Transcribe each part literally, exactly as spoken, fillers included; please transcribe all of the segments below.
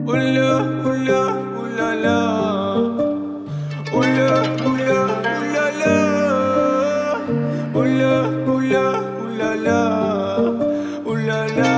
Уля, уля, уля-ля. Уля, уля, уля-ля. Уля, уля, уля-ля. Уля-ля.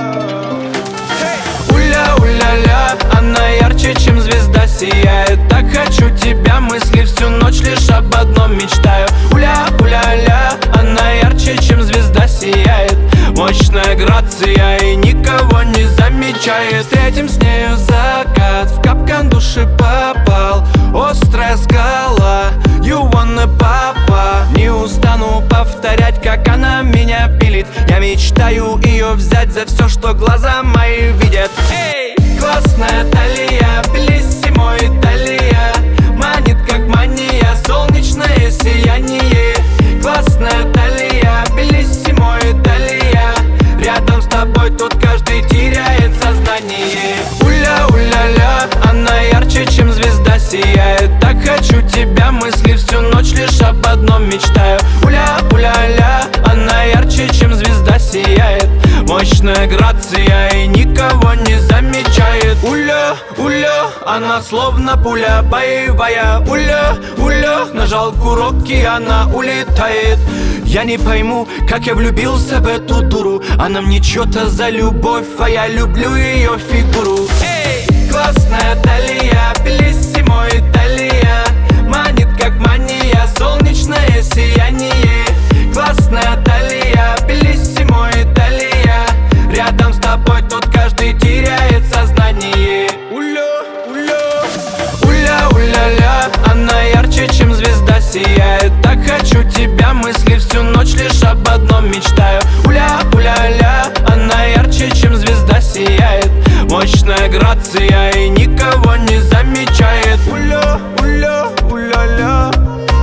Уля, уля-ля, она ярче, чем звезда сияет. Так хочу тебя, мысли всю ночь лишь об одном мечтаю. Уля, уля-ля, она ярче, чем звезда сияет. Мощная грация и никого не замечает. Встретим с нею закат, в капкан души попал. Острая скала, you wanna papa. Не устану повторять, как она меня пилит. Я мечтаю ее взять за все, что глаза мои видят. Эй, классная талия, белиссимо Италия. Манит как мания, солнечное сияние. Классная талия, белиссимо Италия. Рядом с тобой тут каждый теряет сознание. Уля, уля-ля, она ярче, чем звезда сияет. Так хочу тебя, мысли всю ночь лишь об одном мечтаю. Уля, уля-ля, она ярче, чем звезда сияет. Мощная грация и никого не замечает. Уля, уля, она словно пуля боевая. Уля, уля, нажал курок и она улетает. Я не пойму, как я влюбился в эту дуру. Она мне чё-то за любовь, а я люблю ее фигуру. Эй, классная талия, белиссимо Италия. Манит как мания, солнечное сияние. Классная талия, белиссимо Италия. Рядом с тобой тут каждый теряет сознание. Уля, уля, уля, уля-ля, она ярче, чем звезда сияет. Так хочу тебя, мысли всю ночь лишь об одном мечтаю. Уля, уля-ля, она ярче, чем звезда сияет. Мощная грация и никого не замечает. Уля, уля, уля-ля.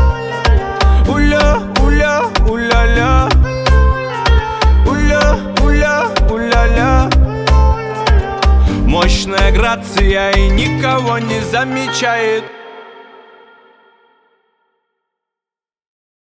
Уля, уля, уля-ля. Уля, уля, уля-ля. Мощная грация и никого не замечает.